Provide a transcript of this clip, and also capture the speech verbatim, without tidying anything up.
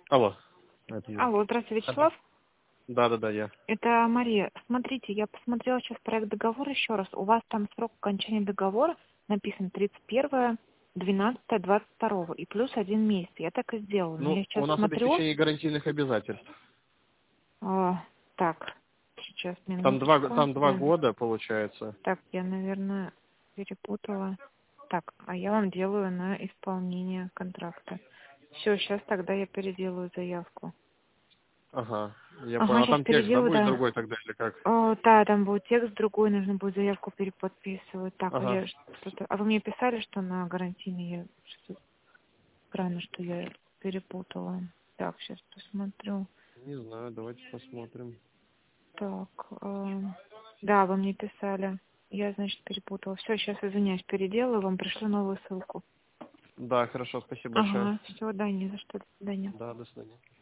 Алло. Это Юра. Алло, здравствуйте, Вячеслав. Да, да, да, я. Это Мария. Смотрите, я посмотрела сейчас проект договора еще раз. У вас там срок окончания договора написан тридцать первое двенадцатое двадцать второго и плюс один месяц. Я так и сделала. Но Ну, я сейчас у нас смотрю. обеспечение гарантийных обязательств. а, так, сейчас Там два, минуточку. там два Да. года, получается. Так, я, наверное, перепутала. Так, а я вам делаю на исполнение контракта. Все, сейчас тогда я переделаю заявку. Ага, я Ага, понял. А сейчас там текст, да, переделаю, будет да. другой тогда, или как? О, да, там будет текст другой, нужно будет заявку переподписывать. Так, а Ага. я что-то... А вы мне писали, что на гарантийный я... Что-то странно, что я перепутала. Так, сейчас посмотрю. Не знаю, давайте посмотрим. Так, э, да, вы мне писали. Я, значит, перепутала. Все, сейчас, извиняюсь, переделаю, вам пришлю новую ссылку. Да, хорошо, спасибо большое. Ага, все, да, не за что, до свидания. Да, до свидания.